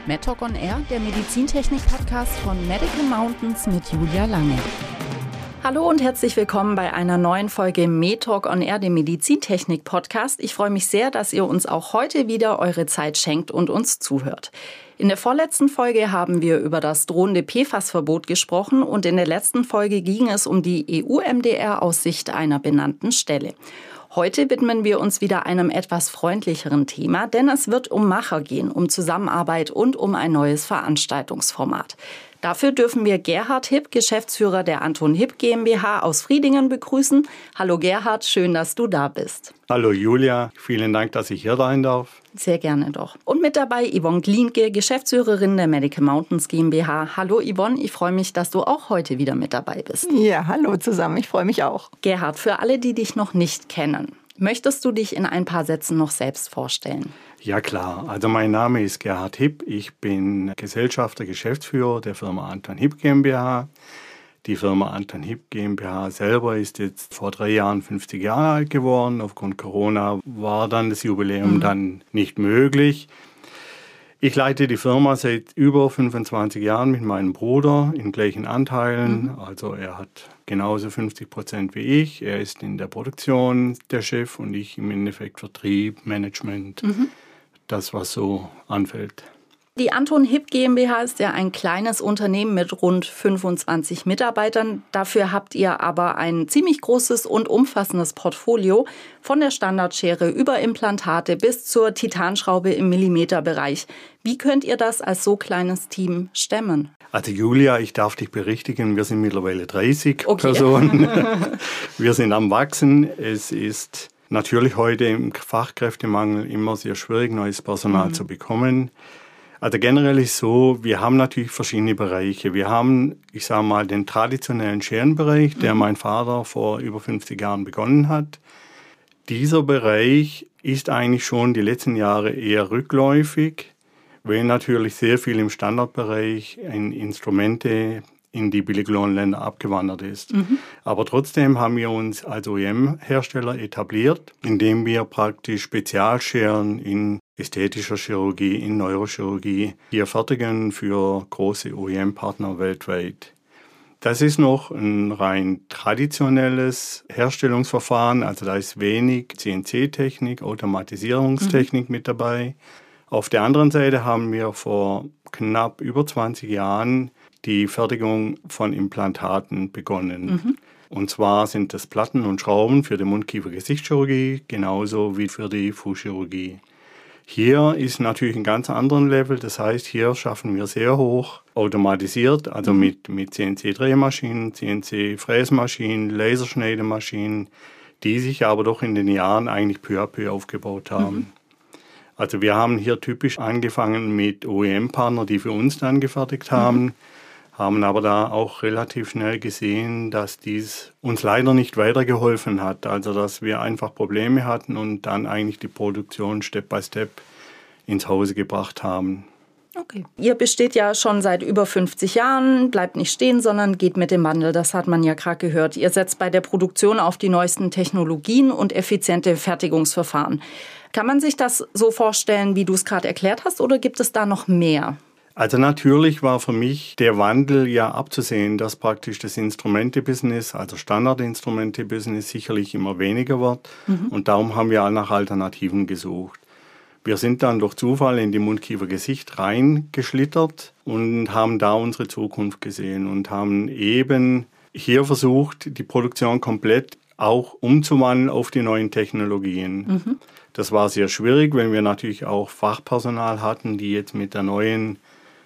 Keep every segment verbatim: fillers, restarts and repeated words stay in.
MedTalk on Air, der Medizintechnik-Podcast von Medical Mountains mit Julia Lange. Hallo und herzlich willkommen bei einer neuen Folge MedTalk on Air, dem Medizintechnik-Podcast. Ich freue mich sehr, dass ihr uns auch heute wieder eure Zeit schenkt und uns zuhört. In der vorletzten Folge haben wir über das drohende P F A S-Verbot gesprochen und in der letzten Folge ging es um die E U-M D R aus Sicht einer benannten Stelle. Heute widmen wir uns wieder einem etwas freundlicheren Thema, denn es wird um Macher gehen, um Zusammenarbeit und um ein neues Veranstaltungsformat. Dafür dürfen wir Gerhard Hipp, Geschäftsführer der Anton Hipp GmbH aus Friedingen, begrüßen. Hallo Gerhard, schön, dass du da bist. Hallo Julia, vielen Dank, dass ich hier sein darf. Sehr gerne doch. Und mit dabei Yvonne Glienke, Geschäftsführerin der Medical Mountains GmbH. Hallo Yvonne, ich freue mich, dass du auch heute wieder mit dabei bist. Ja, hallo zusammen, ich freue mich auch. Gerhard, für alle, die dich noch nicht kennen, möchtest du dich in ein paar Sätzen noch selbst vorstellen? Ja klar, also mein Name ist Gerhard Hipp, ich bin Gesellschafter, Geschäftsführer der Firma Anton Hipp GmbH. Die Firma Anton Hipp GmbH selber ist jetzt vor drei Jahren fünfzig Jahre alt geworden. Aufgrund Corona war dann das Jubiläum mhm. dann nicht möglich. Ich leite die Firma seit über fünfundzwanzig Jahren mit meinem Bruder in gleichen Anteilen. Mhm. Also er hat genauso fünfzig Prozent wie ich. Er ist in der Produktion der Chef und ich im Endeffekt Vertrieb, Management, mhm. das was so anfällt. Die Anton Hipp GmbH ist ja ein kleines Unternehmen mit rund fünfundzwanzig Mitarbeitern. Dafür habt ihr aber ein ziemlich großes und umfassendes Portfolio von der Standardschere über Implantate bis zur Titanschraube im Millimeterbereich. Wie könnt ihr das als so kleines Team stemmen? Also Julia, ich darf dich berichtigen, wir sind mittlerweile dreißig okay. Personen. Wir sind am Wachsen. Es ist natürlich heute im Fachkräftemangel immer sehr schwierig, neues Personal mhm. zu bekommen. Also generell ist so, wir haben natürlich verschiedene Bereiche. Wir haben, ich sage mal, den traditionellen Scherenbereich, der mhm. mein Vater vor über fünfzig Jahren begonnen hat. Dieser Bereich ist eigentlich schon die letzten Jahre eher rückläufig, weil natürlich sehr viel im Standardbereich in Instrumente in die Billiglohnländer abgewandert ist. Mhm. Aber trotzdem haben wir uns als O E M-Hersteller etabliert, indem wir praktisch Spezialscheren in ästhetischer Chirurgie, in Neurochirurgie hier fertigen für große O E M-Partner weltweit. Das ist noch ein rein traditionelles Herstellungsverfahren, also da ist wenig C N C-Technik, Automatisierungstechnik mhm. mit dabei. Auf der anderen Seite haben wir vor knapp über zwanzig Jahren die Fertigung von Implantaten begonnen. Mhm. Und zwar sind das Platten und Schrauben für die Mund-Kiefer-Gesichtschirurgie, genauso wie für die Fußchirurgie. Hier ist natürlich ein ganz anderes Level, das heißt, hier schaffen wir sehr hoch automatisiert, also mhm. mit, mit C N C-Drehmaschinen, C N C-Fräsmaschinen, Laserschneidemaschinen, die sich aber doch in den Jahren eigentlich peu à peu aufgebaut haben. Mhm. Also wir haben hier typisch angefangen mit O E M-Partnern, die für uns dann gefertigt haben, mhm. haben aber da auch relativ schnell gesehen, dass dies uns leider nicht weitergeholfen hat. Also dass wir einfach Probleme hatten und dann eigentlich die Produktion Step by Step ins Hause gebracht haben. Okay. Ihr besteht ja schon seit über fünfzig Jahren, bleibt nicht stehen, sondern geht mit dem Wandel. Das hat man ja gerade gehört. Ihr setzt bei der Produktion auf die neuesten Technologien und effiziente Fertigungsverfahren. Kann man sich das so vorstellen, wie du es gerade erklärt hast, oder gibt es da noch mehr? Also natürlich war für mich der Wandel ja abzusehen, dass praktisch das Instrumente-Business, also Standardinstrumente-Business, sicherlich immer weniger wird. Mhm. Und darum haben wir nach Alternativen gesucht. Wir sind dann durch Zufall in die Mund-Kiefer-Gesicht reingeschlittert und haben da unsere Zukunft gesehen und haben eben hier versucht, die Produktion komplett auch umzuwandeln auf die neuen Technologien. Mhm. Das war sehr schwierig, weil wir natürlich auch Fachpersonal hatten, die jetzt mit der neuen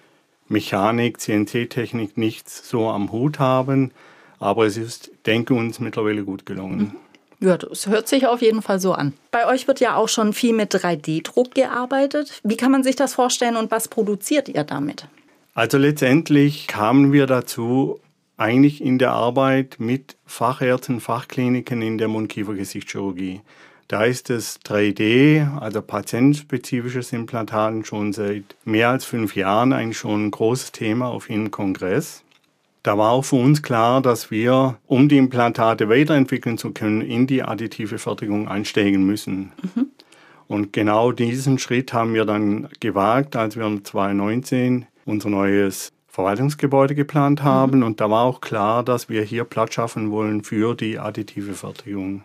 Mechanik, C N C-Technik nichts so am Hut haben. Aber es ist, denke ich, uns mittlerweile gut gelungen. Ja, das hört sich auf jeden Fall so an. Bei euch wird ja auch schon viel mit drei D Druck gearbeitet. Wie kann man sich das vorstellen und was produziert ihr damit? Also letztendlich kamen wir dazu, eigentlich in der Arbeit mit Fachärzten, Fachkliniken in der Mund-Kiefer-Gesichtschirurgie. Da ist das drei D, also patientspezifisches Implantaten, schon seit mehr als fünf Jahren eigentlich schon ein großes Thema auf jedem Kongress. Da war auch für uns klar, dass wir, um die Implantate weiterentwickeln zu können, in die additive Fertigung einsteigen müssen. Mhm. Und genau diesen Schritt haben wir dann gewagt, als wir zwanzig neunzehn unser neues Verwaltungsgebäude geplant haben. Mhm. Und da war auch klar, dass wir hier Platz schaffen wollen für die additive Fertigung.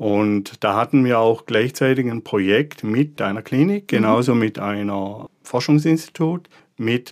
Und da hatten wir auch gleichzeitig ein Projekt mit einer Klinik, genauso mhm. mit einer Forschungsinstitut, mit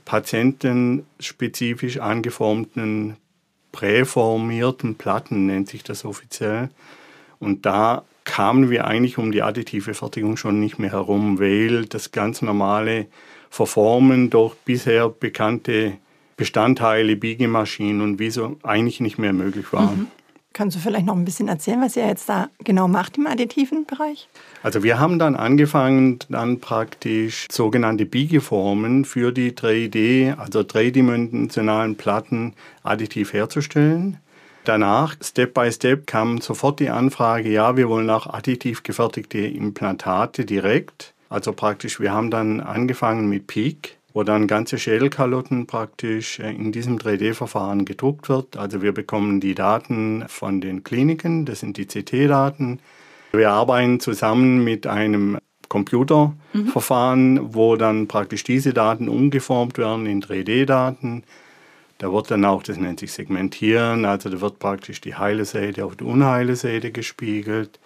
patientenspezifisch angeformten, präformierten Platten, nennt sich das offiziell. Und da kamen wir eigentlich um die additive Fertigung schon nicht mehr herum, weil das ganz normale Verformen durch bisher bekannte Bestandteile, Biegemaschinen und Wieso eigentlich nicht mehr möglich war. Mhm. Kannst du vielleicht noch ein bisschen erzählen, was ihr jetzt da genau macht im additiven Bereich? Also wir haben dann angefangen, dann praktisch sogenannte Biegeformen für die drei D, also dreidimensionalen Platten additiv herzustellen. Danach, Step by Step, kam sofort die Anfrage, ja, wir wollen auch additiv gefertigte Implantate direkt. Also praktisch, wir haben dann angefangen mit Peak, wo dann ganze Schädelkalotten praktisch in diesem drei D-Verfahren gedruckt wird. Also wir bekommen die Daten von den Kliniken, das sind die C T-Daten. Wir arbeiten zusammen mit einem Computerverfahren, mhm. wo dann praktisch diese Daten umgeformt werden in drei D-Daten. Da wird dann auch, das nennt sich Segmentieren, also da wird praktisch die heile Seite auf die unheile Seite gespiegelt.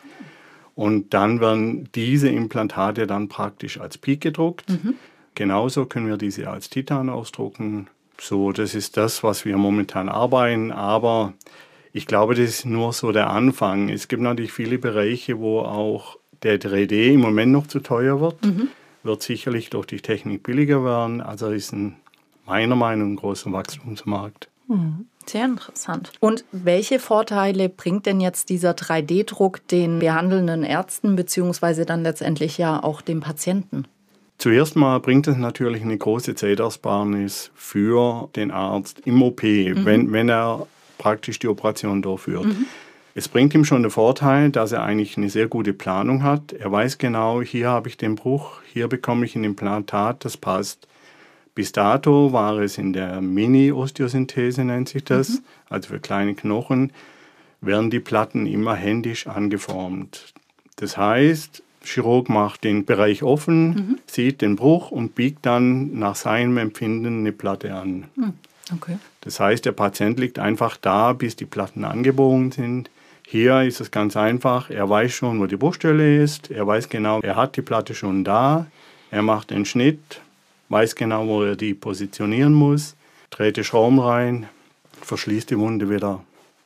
Und dann werden diese Implantate dann praktisch als Peak gedruckt. Mhm. Genauso können wir diese als Titan ausdrucken. So, das ist das, was wir momentan arbeiten. Aber ich glaube, das ist nur so der Anfang. Es gibt natürlich viele Bereiche, wo auch der drei D im Moment noch zu teuer wird. Mhm. Wird sicherlich durch die Technik billiger werden. Also ist ein meiner Meinung nach ein großer Wachstumsmarkt. Sehr interessant. Und welche Vorteile bringt denn jetzt dieser drei D-Druck den behandelnden Ärzten beziehungsweise dann letztendlich ja auch dem Patienten? Zuerst mal bringt es natürlich eine große Zeitersparnis für den Arzt im O P, mhm. wenn, wenn er praktisch die Operation durchführt. Mhm. Es bringt ihm schon den Vorteil, dass er eigentlich eine sehr gute Planung hat. Er weiß genau, hier habe ich den Bruch, hier bekomme ich ein Implantat, das passt. Bis dato war es in der Mini-Osteosynthese, nennt sich das, mhm. also für kleine Knochen, werden die Platten immer händisch angeformt. Das heißt, Chirurg macht den Bereich offen, mhm. sieht den Bruch und biegt dann nach seinem Empfinden eine Platte an. Okay. Das heißt, der Patient liegt einfach da, bis die Platten angebogen sind. Hier ist es ganz einfach, er weiß schon, wo die Bruchstelle ist, er weiß genau, er hat die Platte schon da, er macht den Schnitt, weiß genau, wo er die positionieren muss, dreht die Schrauben rein, verschließt die Wunde wieder.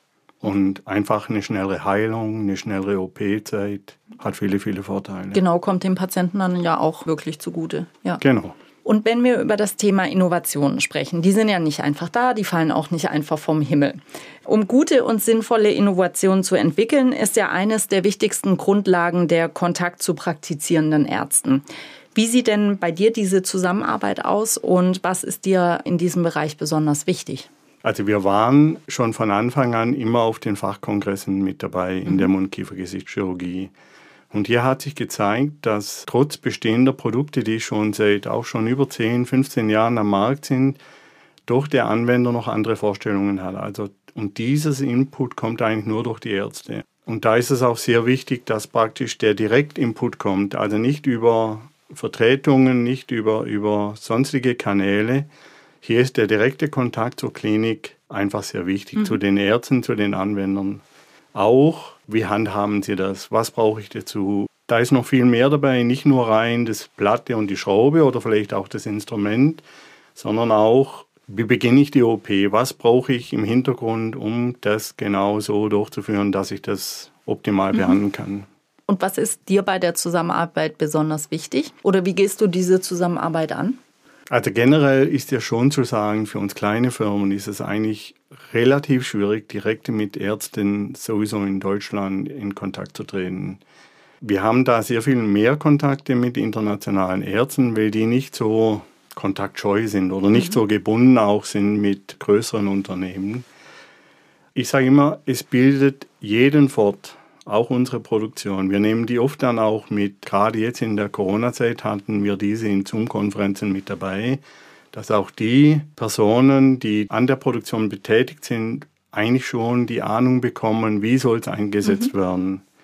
Und einfach eine schnellere Heilung, eine schnellere O P-Zeit hat viele, viele Vorteile. Genau, kommt dem Patienten dann ja auch wirklich zugute. Ja. Genau. Und wenn wir über das Thema Innovationen sprechen, die sind ja nicht einfach da, die fallen auch nicht einfach vom Himmel. Um gute und sinnvolle Innovationen zu entwickeln, ist ja eines der wichtigsten Grundlagen der Kontakt zu praktizierenden Ärzten. Wie sieht denn bei dir diese Zusammenarbeit aus und was ist dir in diesem Bereich besonders wichtig? Also wir waren schon von Anfang an immer auf den Fachkongressen mit dabei in der Mund-Kiefer-Gesichtschirurgie. Und hier hat sich gezeigt, dass trotz bestehender Produkte, die schon seit auch schon über zehn, fünfzehn Jahren am Markt sind, doch der Anwender noch andere Vorstellungen hat. Also, und dieses Input kommt eigentlich nur durch die Ärzte. Und da ist es auch sehr wichtig, dass praktisch der Direktinput kommt, also nicht über Vertretungen, nicht über, über sonstige Kanäle. Hier ist der direkte Kontakt zur Klinik einfach sehr wichtig, mhm. zu den Ärzten, zu den Anwendern. Auch, wie handhaben sie das? Was brauche ich dazu? Da ist noch viel mehr dabei, nicht nur rein das Platte und die Schraube oder vielleicht auch das Instrument, sondern auch, wie beginne ich die O P? Was brauche ich im Hintergrund, um das genau so durchzuführen, dass ich das optimal mhm. behandeln kann? Und was ist dir bei der Zusammenarbeit besonders wichtig? Oder wie gehst du diese Zusammenarbeit an? Also generell ist ja schon zu sagen, für uns kleine Firmen ist es eigentlich relativ schwierig, direkt mit Ärzten sowieso in Deutschland in Kontakt zu treten. Wir haben da sehr viel mehr Kontakte mit internationalen Ärzten, weil die nicht so kontaktscheu sind oder nicht mhm. so gebunden auch sind mit größeren Unternehmen. Ich sage immer, es bildet jeden fort, auch unsere Produktion. Wir nehmen die oft dann auch mit, gerade jetzt in der Corona-Zeit hatten wir diese in Zoom-Konferenzen mit dabei, dass auch die Personen, die an der Produktion betätigt sind, eigentlich schon die Ahnung bekommen, wie soll es eingesetzt mhm. werden.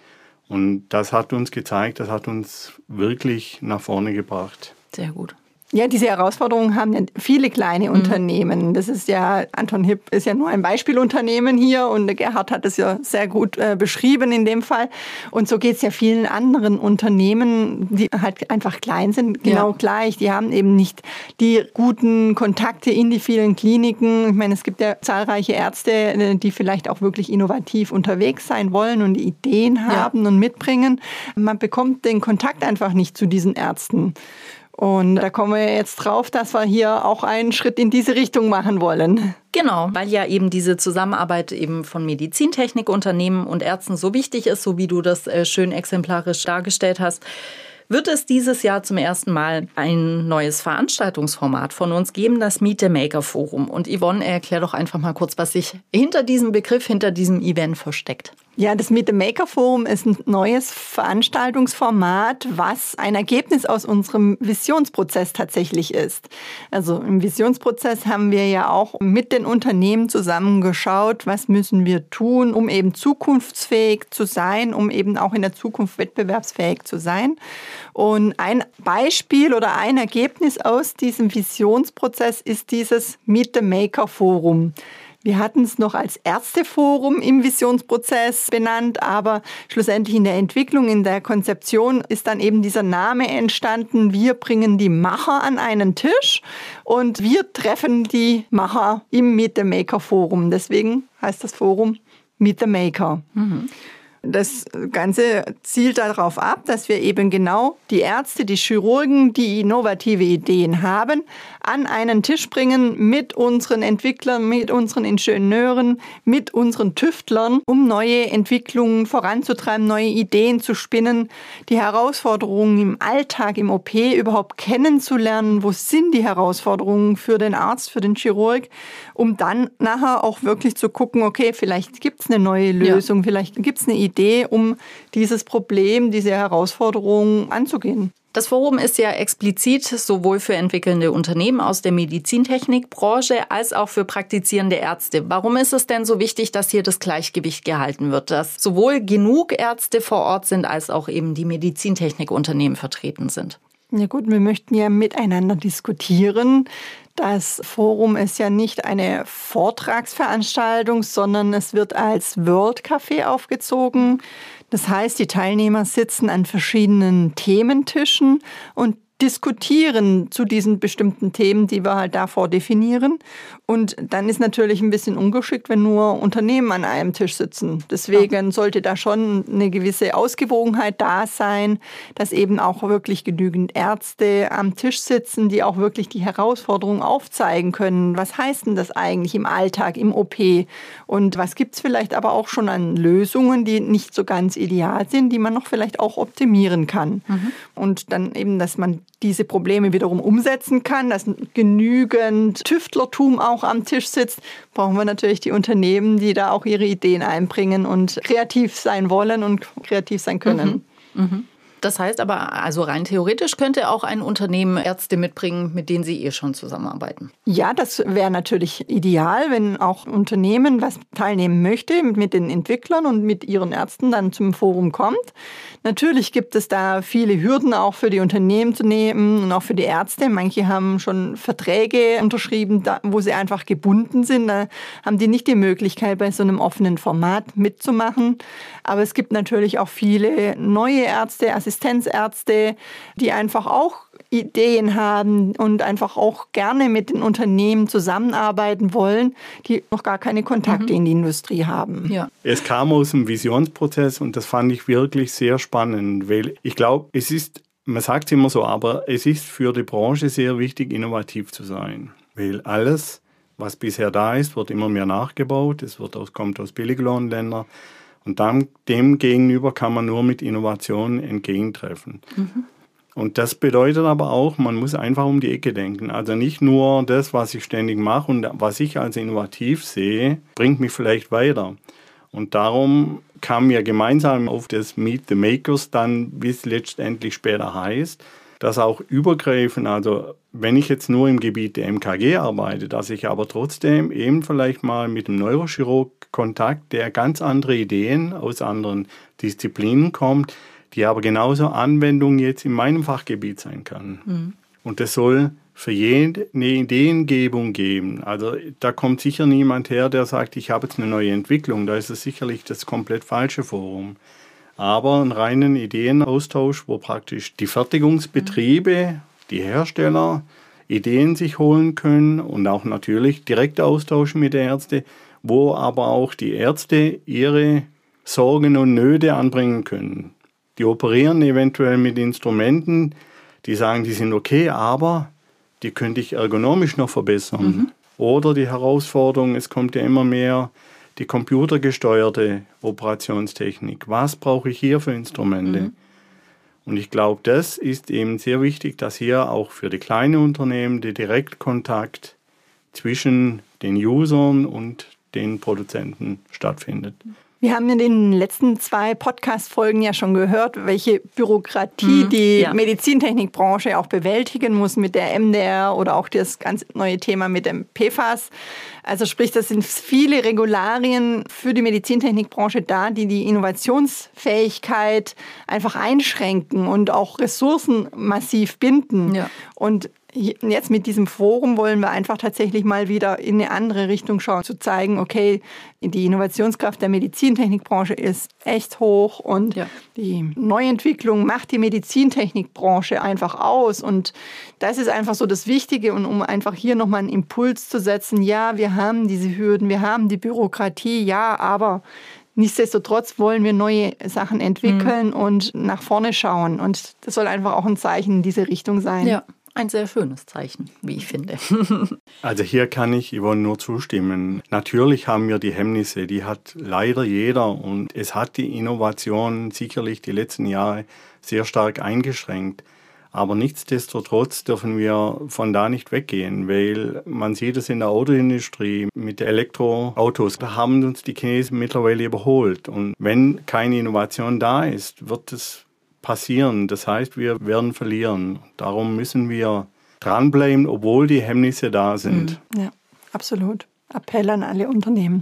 Und das hat uns gezeigt, das hat uns wirklich nach vorne gebracht. Sehr gut. Ja, diese Herausforderungen haben ja viele kleine mhm. Unternehmen. Das ist ja, Anton Hipp ist ja nur ein Beispielunternehmen hier und Gerhard hat es ja sehr gut äh, beschrieben in dem Fall. Und so geht es ja vielen anderen Unternehmen, die halt einfach klein sind, genau ja. gleich. Die haben eben nicht die guten Kontakte in die vielen Kliniken. Ich meine, es gibt ja zahlreiche Ärzte, die vielleicht auch wirklich innovativ unterwegs sein wollen und Ideen haben ja. und mitbringen. Man bekommt den Kontakt einfach nicht zu diesen Ärzten. Und da kommen wir jetzt drauf, dass wir hier auch einen Schritt in diese Richtung machen wollen. Genau, weil ja eben diese Zusammenarbeit eben von Medizintechnikunternehmen und Ärzten so wichtig ist, so wie du das schön exemplarisch dargestellt hast, wird es dieses Jahr zum ersten Mal ein neues Veranstaltungsformat von uns geben, das Meet the Maker Forum. Und Yvonne, erklär doch einfach mal kurz, was sich hinter diesem Begriff, hinter diesem Event versteckt. Ja, das Meet the Maker Forum ist ein neues Veranstaltungsformat, was ein Ergebnis aus unserem Visionsprozess tatsächlich ist. Also im Visionsprozess haben wir ja auch mit den Unternehmen zusammengeschaut, was müssen wir tun, um eben zukunftsfähig zu sein, um eben auch in der Zukunft wettbewerbsfähig zu sein. Und ein Beispiel oder ein Ergebnis aus diesem Visionsprozess ist dieses Meet the Maker Forum. Wir hatten es noch als Ärzteforum im Visionsprozess benannt, aber schlussendlich in der Entwicklung, in der Konzeption ist dann eben dieser Name entstanden. Wir bringen die Macher an einen Tisch und wir treffen die Macher im Meet the Maker Forum. Deswegen heißt das Forum Meet the Maker. Mhm. Das Ganze zielt darauf ab, dass wir eben genau die Ärzte, die Chirurgen, die innovative Ideen haben, an einen Tisch bringen mit unseren Entwicklern, mit unseren Ingenieuren, mit unseren Tüftlern, um neue Entwicklungen voranzutreiben, neue Ideen zu spinnen, die Herausforderungen im Alltag, im O P überhaupt kennenzulernen. Wo sind die Herausforderungen für den Arzt, für den Chirurg, um dann nachher auch wirklich zu gucken, okay, vielleicht gibt es eine neue Lösung, ja. vielleicht gibt es eine Idee, um dieses Problem, diese Herausforderungen anzugehen. Das Forum ist ja explizit sowohl für entwickelnde Unternehmen aus der Medizintechnikbranche als auch für praktizierende Ärzte. Warum ist es denn so wichtig, dass hier das Gleichgewicht gehalten wird, dass sowohl genug Ärzte vor Ort sind, als auch eben die Medizintechnikunternehmen vertreten sind? Ja gut, wir möchten ja miteinander diskutieren. Das Forum ist ja nicht eine Vortragsveranstaltung, sondern es wird als World Café aufgezogen. Das heißt, die Teilnehmer sitzen an verschiedenen Thementischen und diskutieren zu diesen bestimmten Themen, die wir halt davor definieren. Und dann ist natürlich ein bisschen ungeschickt, wenn nur Unternehmen an einem Tisch sitzen. Deswegen ja. sollte da schon eine gewisse Ausgewogenheit da sein, dass eben auch wirklich genügend Ärzte am Tisch sitzen, die auch wirklich die Herausforderungen aufzeigen können. Was heißt denn das eigentlich im Alltag, im O P? Und was gibt es vielleicht aber auch schon an Lösungen, die nicht so ganz ideal sind, die man noch vielleicht auch optimieren kann? Mhm. Und dann eben, dass man diese Probleme wiederum umsetzen kann, dass genügend Tüftlertum auch am Tisch sitzt, brauchen wir natürlich die Unternehmen, die da auch ihre Ideen einbringen und kreativ sein wollen und kreativ sein können. Mhm. Mhm. Das heißt aber, also rein theoretisch könnte auch ein Unternehmen Ärzte mitbringen, mit denen Sie eh schon zusammenarbeiten. Ja, das wäre natürlich ideal, wenn auch ein Unternehmen, was teilnehmen möchte, mit den Entwicklern und mit ihren Ärzten dann zum Forum kommt. Natürlich gibt es da viele Hürden auch für die Unternehmen zu nehmen und auch für die Ärzte. Manche haben schon Verträge unterschrieben, wo sie einfach gebunden sind. Da haben die nicht die Möglichkeit, bei so einem offenen Format mitzumachen. Aber es gibt natürlich auch viele neue Ärzte, Assistenzärzte, die einfach auch Ideen haben und einfach auch gerne mit den Unternehmen zusammenarbeiten wollen, die noch gar keine Kontakte mhm. in die Industrie haben. Ja. Es kam aus dem Visionsprozess und das fand ich wirklich sehr spannend, weil ich glaube, es ist, man sagt es immer so, aber es ist für die Branche sehr wichtig, innovativ zu sein, weil alles, was bisher da ist, wird immer mehr nachgebaut, es wird aus, kommt aus Billiglohnländern. Und dann, dem gegenüber kann man nur mit Innovationen entgegentreffen. Mhm. Und das bedeutet aber auch, man muss einfach um die Ecke denken. Also nicht nur das, was ich ständig mache und was ich als innovativ sehe, bringt mich vielleicht weiter. Und darum kamen wir gemeinsam auf das Meet the Makers dann, wie es letztendlich später heißt, dass auch übergreifend, also wenn ich jetzt nur im Gebiet der M K G arbeite, dass ich aber trotzdem eben vielleicht mal mit dem Neurochirurg Kontakt, der ganz andere Ideen aus anderen Disziplinen kommt, die aber genauso Anwendung jetzt in meinem Fachgebiet sein kann. Mhm. Und das soll für jeden eine Ideengebung geben. Also da kommt sicher niemand her, der sagt, ich habe jetzt eine neue Entwicklung. Da ist es sicherlich das komplett falsche Forum. Aber einen reinen Ideenaustausch, wo praktisch die Fertigungsbetriebe, die Hersteller Ideen sich holen können und auch natürlich direkt austauschen mit den Ärzten, wo aber auch die Ärzte ihre Sorgen und Nöte anbringen können. Die operieren eventuell mit Instrumenten, die sagen, die sind okay, aber die könnte ich ergonomisch noch verbessern. Mhm. Oder die Herausforderung, es kommt ja immer mehr die computergesteuerte Operationstechnik. Was brauche ich hier für Instrumente? Mhm. Und ich glaube, das ist eben sehr wichtig, dass hier auch für die kleinen Unternehmen der Direktkontakt zwischen den Usern und den Produzenten stattfindet. Wir haben in den letzten zwei Podcast-Folgen ja schon gehört, welche Bürokratie mhm, die ja. Medizintechnikbranche auch bewältigen muss mit der M D R oder auch das ganz neue Thema mit dem P F A S. Also sprich, das sind viele Regularien für die Medizintechnikbranche da, die die Innovationsfähigkeit einfach einschränken und auch Ressourcen massiv binden. Ja. Und jetzt mit diesem Forum wollen wir einfach tatsächlich mal wieder in eine andere Richtung schauen, zu zeigen, okay, die Innovationskraft der Medizintechnikbranche ist echt hoch und ja. die Neuentwicklung macht die Medizintechnikbranche einfach aus. Und das ist einfach so das Wichtige. Und um einfach hier nochmal einen Impuls zu setzen, ja, wir haben diese Hürden, wir haben die Bürokratie, ja, aber nichtsdestotrotz wollen wir neue Sachen entwickeln mhm. und nach vorne schauen. Und das soll einfach auch ein Zeichen in diese Richtung sein. Ja. Ein sehr schönes Zeichen, wie ich finde. Also hier kann ich Yvonne nur zustimmen. Natürlich haben wir die Hemmnisse, die hat leider jeder. Und es hat die Innovation sicherlich die letzten Jahre sehr stark eingeschränkt. Aber nichtsdestotrotz dürfen wir von da nicht weggehen, weil man sieht es in der Autoindustrie mit Elektroautos. Da haben uns die Chinesen mittlerweile überholt. Und wenn keine Innovation da ist, wird es passieren. Das heißt, wir werden verlieren. Darum müssen wir dranbleiben, obwohl die Hemmnisse da sind. Ja, absolut. Appell an alle Unternehmen.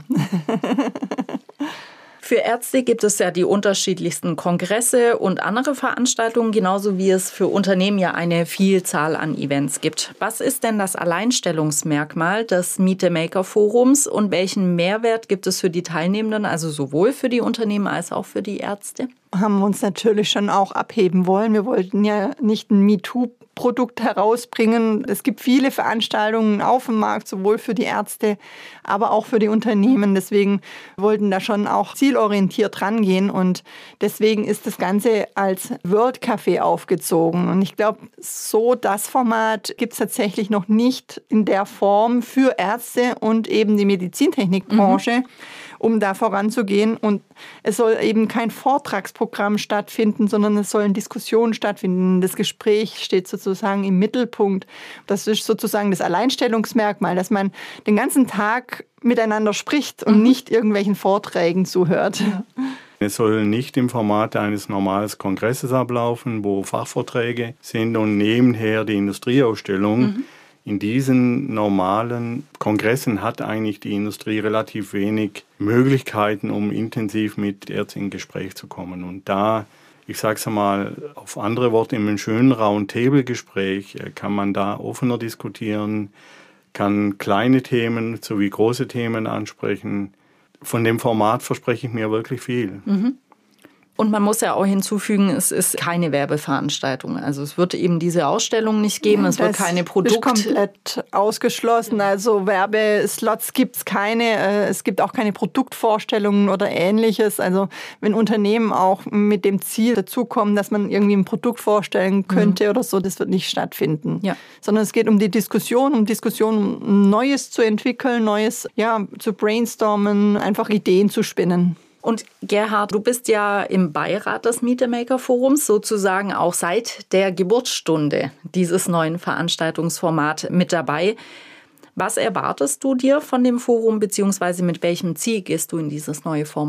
Für Ärzte gibt es ja die unterschiedlichsten Kongresse und andere Veranstaltungen, genauso wie es für Unternehmen ja eine Vielzahl an Events gibt. Was ist denn das Alleinstellungsmerkmal des Meet the Maker Forums und welchen Mehrwert gibt es für die Teilnehmenden, also sowohl für die Unternehmen als auch für die Ärzte? Haben wir uns natürlich schon auch abheben wollen. Wir wollten ja nicht ein MeToo-Produkt herausbringen. Es gibt viele Veranstaltungen auf dem Markt, sowohl für die Ärzte, aber auch für die Unternehmen. Deswegen wollten da schon auch zielorientiert rangehen. Und deswegen ist das Ganze als World Café aufgezogen. Und ich glaube, so das Format gibt es tatsächlich noch nicht in der Form für Ärzte und eben die Medizintechnikbranche. Mhm. um da voranzugehen. Und es soll eben kein Vortragsprogramm stattfinden, sondern es sollen Diskussionen stattfinden. Das Gespräch steht sozusagen im Mittelpunkt. Das ist sozusagen das Alleinstellungsmerkmal, dass man den ganzen Tag miteinander spricht und mhm. nicht irgendwelchen Vorträgen zuhört. Ja. Es soll nicht im Format eines normalen Kongresses ablaufen, wo Fachvorträge sind und nebenher die Industrieausstellung. Mhm. In diesen normalen Kongressen hat eigentlich die Industrie relativ wenig Möglichkeiten, um intensiv mit Ärzten in Gespräch zu kommen. Und da, ich sage es mal auf andere Worte, in einem schönen Roundtable-Gespräch kann man da offener diskutieren, kann kleine Themen sowie große Themen ansprechen. Von dem Format verspreche ich mir wirklich viel. Mhm. Und man muss ja auch hinzufügen, es ist keine Werbeveranstaltung. Also es wird eben diese Ausstellung nicht geben, ja, es wird keine Produkte. Das ist komplett ausgeschlossen. Also Werbeslots gibt es keine. Es gibt auch keine Produktvorstellungen oder Ähnliches. Also wenn Unternehmen auch mit dem Ziel dazukommen, dass man irgendwie ein Produkt vorstellen könnte mhm. oder so, das wird nicht stattfinden. Ja. Sondern es geht um die Diskussion, um Diskussion, um Neues zu entwickeln, Neues ja, zu brainstormen, einfach Ideen zu spinnen. Und Gerhard, du bist ja im Beirat des Meet the Maker Forums, sozusagen auch seit der Geburtsstunde dieses neuen Veranstaltungsformats mit dabei. Was erwartest du dir von dem Forum, beziehungsweise mit welchem Ziel gehst du in dieses neue Format?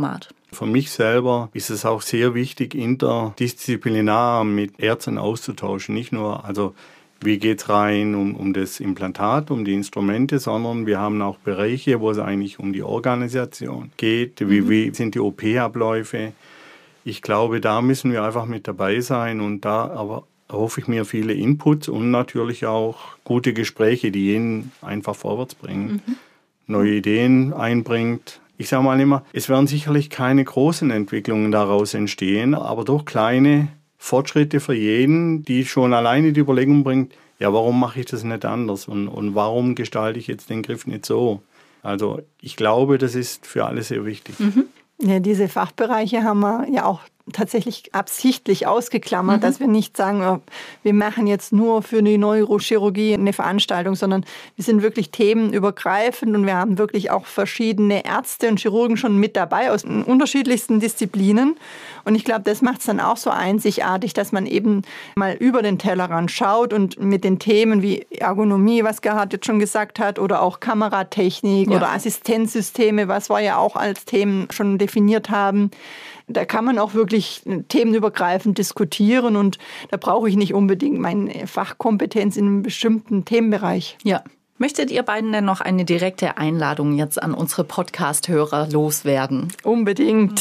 Für mich selber ist es auch sehr wichtig, interdisziplinär mit Ärzten auszutauschen. Nicht nur, also wie geht es rein um, um das Implantat, um die Instrumente, sondern wir haben auch Bereiche, wo es eigentlich um die Organisation geht. Wie, mhm. wie sind die O P-Abläufe? Ich glaube, da müssen wir einfach mit dabei sein und da aber erhoffe ich mir viele Inputs und natürlich auch gute Gespräche, die jeden einfach vorwärts bringen, mhm. neue Ideen einbringt. Ich sage mal immer, es werden sicherlich keine großen Entwicklungen daraus entstehen, aber doch kleine Fortschritte für jeden, die schon alleine die Überlegung bringt, ja, warum mache ich das nicht anders und, und warum gestalte ich jetzt den Griff nicht so? Also ich glaube, das ist für alle sehr wichtig. Mhm. Ja, diese Fachbereiche haben wir ja auch tatsächlich absichtlich ausgeklammert, mhm. dass wir nicht sagen, wir machen jetzt nur für die Neurochirurgie eine Veranstaltung, sondern wir sind wirklich themenübergreifend und wir haben wirklich auch verschiedene Ärzte und Chirurgen schon mit dabei aus den unterschiedlichsten Disziplinen. Und ich glaube, das macht es dann auch so einzigartig, dass man eben mal über den Tellerrand schaut und mit den Themen wie Ergonomie, was Gerhard jetzt schon gesagt hat, oder auch Kameratechnik ja. oder Assistenzsysteme, was wir ja auch als Themen schon definiert haben. Da kann man auch wirklich themenübergreifend diskutieren und da brauche ich nicht unbedingt meine Fachkompetenz in einem bestimmten Themenbereich. Ja. Möchtet ihr beiden denn noch eine direkte Einladung jetzt an unsere Podcast-Hörer loswerden? Unbedingt.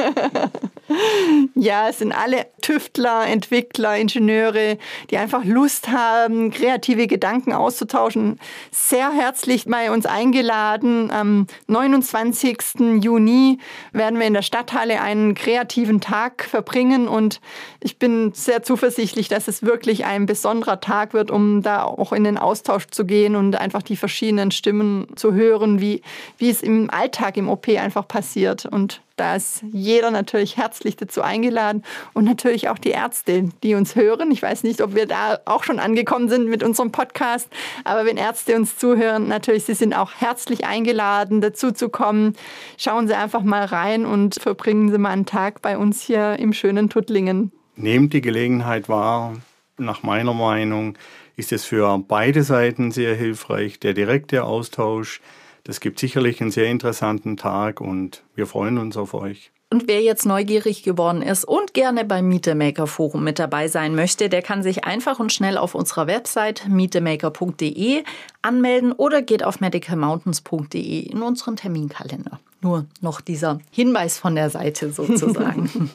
Ja, es sind alle Tüftler, Entwickler, Ingenieure, die einfach Lust haben, kreative Gedanken auszutauschen. Sehr herzlich bei uns eingeladen. Am neunundzwanzigsten Juni werden wir in der Stadthalle einen kreativen Tag verbringen und ich bin sehr zuversichtlich, dass es wirklich ein besonderer Tag wird, um da auch in den Austausch zu gehen und einfach die verschiedenen Stimmen zu hören, wie, wie es im Alltag im O P einfach passiert. Und da ist jeder natürlich herzlich dazu eingeladen und natürlich auch die Ärzte, die uns hören. Ich weiß nicht, ob wir da auch schon angekommen sind mit unserem Podcast, aber wenn Ärzte uns zuhören, natürlich, sie sind auch herzlich eingeladen, dazu zu kommen. Schauen Sie einfach mal rein und verbringen Sie mal einen Tag bei uns hier im schönen Tuttlingen. Nehmt die Gelegenheit wahr, nach meiner Meinung ist es für beide Seiten sehr hilfreich, der direkte Austausch. Das gibt sicherlich einen sehr interessanten Tag und wir freuen uns auf euch. Und wer jetzt neugierig geworden ist und gerne beim Meet the Maker Forum mit dabei sein möchte, der kann sich einfach und schnell auf unserer Website meet the maker punkt de anmelden oder geht auf medical mountains punkt de in unseren Terminkalender. Nur noch dieser Hinweis von der Seite sozusagen.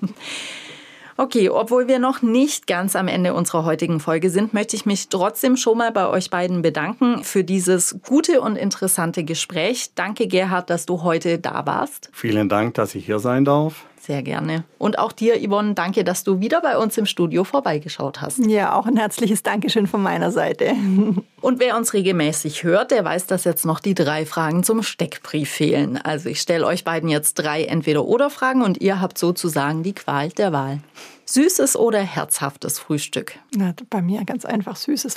Okay, obwohl wir noch nicht ganz am Ende unserer heutigen Folge sind, möchte ich mich trotzdem schon mal bei euch beiden bedanken für dieses gute und interessante Gespräch. Danke, Gerhard, dass du heute da warst. Vielen Dank, dass ich hier sein darf. Sehr gerne. Und auch dir, Yvonne, danke, dass du wieder bei uns im Studio vorbeigeschaut hast. Ja, auch ein herzliches Dankeschön von meiner Seite. Und wer uns regelmäßig hört, der weiß, dass jetzt noch die drei Fragen zum Steckbrief fehlen. Also ich stelle euch beiden jetzt drei Entweder-oder-Fragen und ihr habt sozusagen die Qual der Wahl. Süßes oder herzhaftes Frühstück? Na, bei mir ganz einfach Süßes.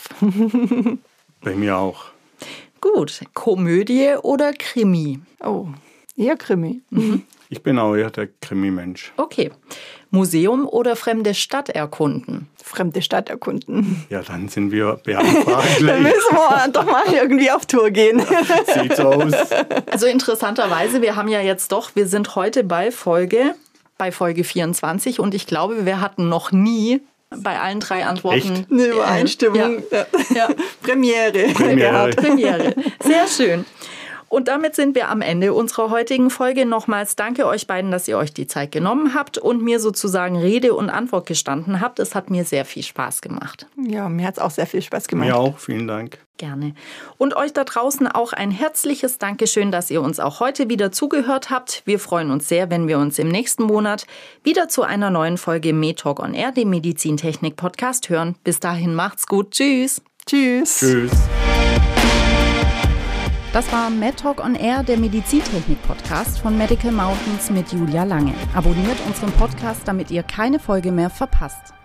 Bei mir auch. Gut. Komödie oder Krimi? Oh, eher Krimi. Mhm. Ich bin auch eher der Krimi-Mensch. Okay. Museum oder fremde Stadt erkunden? Fremde Stadt erkunden. Ja, dann sind wir beantragt. Dann müssen wir doch mal irgendwie auf Tour gehen. Ja, sieht so aus. Also interessanterweise, wir haben ja jetzt doch, wir sind heute bei Folge, bei Folge vierundzwanzig und ich glaube, wir hatten noch nie bei allen drei Antworten Echt? Eine Übereinstimmung. Ja. Ja. Premiere. Premiere. Premiere. Sehr schön. Und damit sind wir am Ende unserer heutigen Folge. Nochmals danke euch beiden, dass ihr euch die Zeit genommen habt und mir sozusagen Rede und Antwort gestanden habt. Es hat mir sehr viel Spaß gemacht. Ja, mir hat es auch sehr viel Spaß gemacht. Mir auch, vielen Dank. Gerne. Und euch da draußen auch ein herzliches Dankeschön, dass ihr uns auch heute wieder zugehört habt. Wir freuen uns sehr, wenn wir uns im nächsten Monat wieder zu einer neuen Folge MedTalk on Air, dem Medizintechnik-Podcast, hören. Bis dahin macht's gut. Tschüss. Tschüss. Tschüss. Das war MedTalk on Air, der Medizintechnik-Podcast von Medical Mountains mit Julia Lange. Abonniert unseren Podcast, damit ihr keine Folge mehr verpasst.